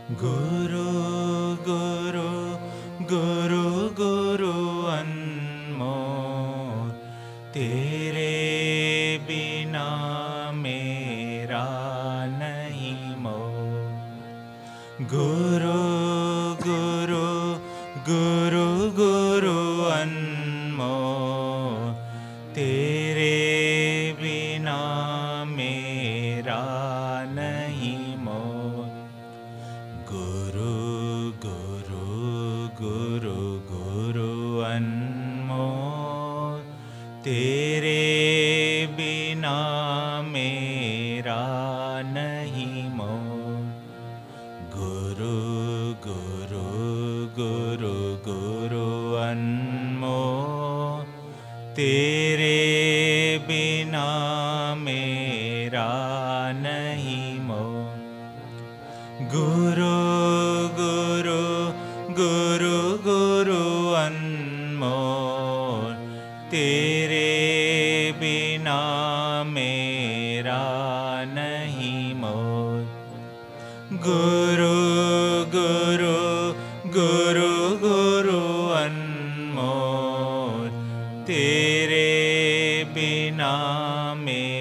गुरु गुरु गुरु गुरु अनमोल, तेरे बिना मेरा नहीं मोल। गुरु गुरु गुरु गुरु अनमोल, तेरे बिना मेरा नहीं मोल। गुरु गुरु गुरु गुरु अनमोल, तेरे बिना मेरा नहीं मोल। गुरु गुरु गुरु गुरु अनमोल, तेरे बिना मेरा नहीं मोल। गुरु गुरु गुरु गुरु अनमोल, तेरे बिना मेरा नहीं मोल। गुरु गुरु गुरु गुरु अनमोल, तेरे बिना मेरा